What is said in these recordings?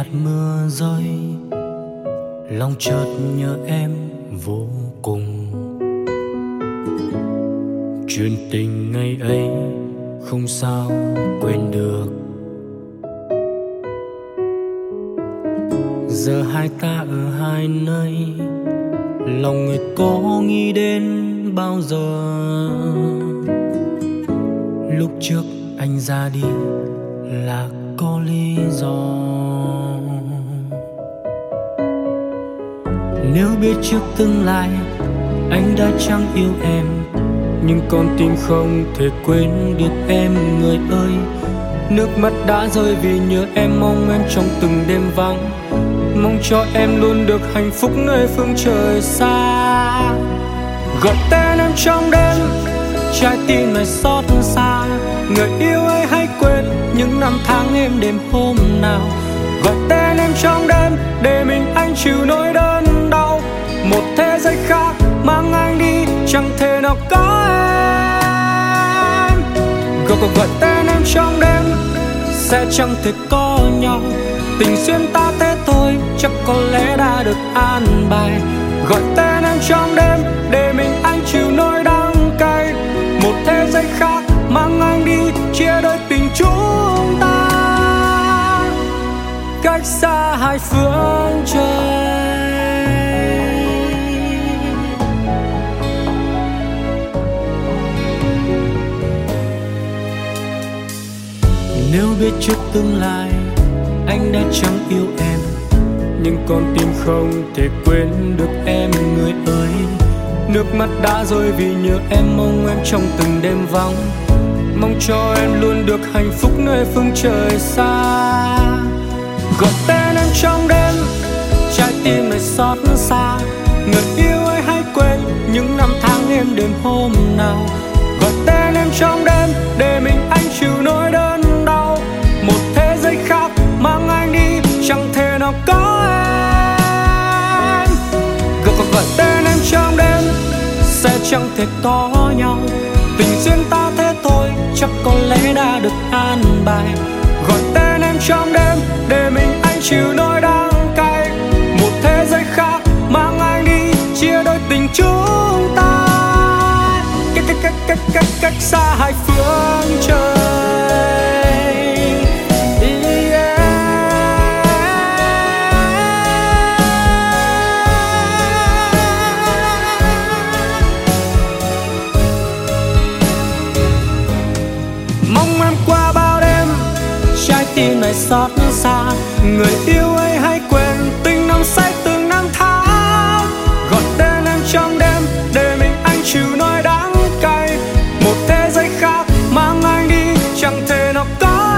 mưa rơi, lòng chợt nhớ em vô cùng. Chuyện tình ngày ấy không sao quên được. Giờ hai ta ở hai nơi, lòng người có nghĩ đến bao giờ. Lúc trước anh ra đi là có lý do. Nếu biết trước tương lai anh đã chẳng yêu em, nhưng con tim không thể quên được em người ơi. Nước mắt đã rơi vì nhớ em, mong em trong từng đêm vắng, mong cho em luôn được hạnh phúc nơi phương trời xa. Gọi tên em trong đêm, trái tim này xót xa. Người yêu ơi hãy quên những năm tháng êm đềm hôm nào. Gọi tên em trong đêm để mình anh chịu nỗi đớn đau. Một thế giới khác mang anh đi, chẳng thể nào có em. Gọi tên em trong đêm, sẽ chẳng thể có nhau. Tình duyên ta thế thôi, chắc có lẽ đã được an bài. Gọi tên em trong đêm để mình anh chịu nỗi đắng cay. Một thế giới khác mang anh đi, chia đôi tình chúng ta cách xa hai phương trời. Nếu biết trước tương lai anh đã chẳng yêu em, nhưng con tim không thể quên được em người ơi. Nước mắt đã rơi vì nhớ em, mong em trong từng đêm vắng, mong cho em luôn được hạnh phúc nơi phương trời xa. Gọi tên em trong đêm, trái tim này xót xa. Người yêu ơi hãy quên những năm tháng êm đềm hôm nào. Gọi tên em trong đêm để mình anh chịu nỗi đớn đau. Một thế giới khác mang anh đi, chẳng thể nào có em. Gọi tên em trong đêm, sẽ chẳng thể có nhau. Tình duyên ta thế thôi, chắc có lẽ đã được an bài. Gọi tên em trong đêm để mình anh chịu nỗi đắng cay. Một thế giới khác mang anh đi, chia đôi tình chúng ta cách xa hai phương trời. Mong em qua bao đêm, trái tim này xót xa. Người yêu ơi hãy quên tình năm say từng năm tháng. Gọi tên em trong đêm để mình anh chịu nỗi đắng cay. Một thế giới khác mang anh đi, chẳng thể nào có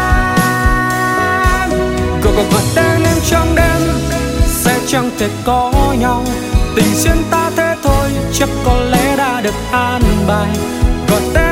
em. Gọi tên em trong đêm, sẽ chẳng thể có nhau. Tình duyên ta thế thôi, chắc có lẽ đã được an bài. Gọi tên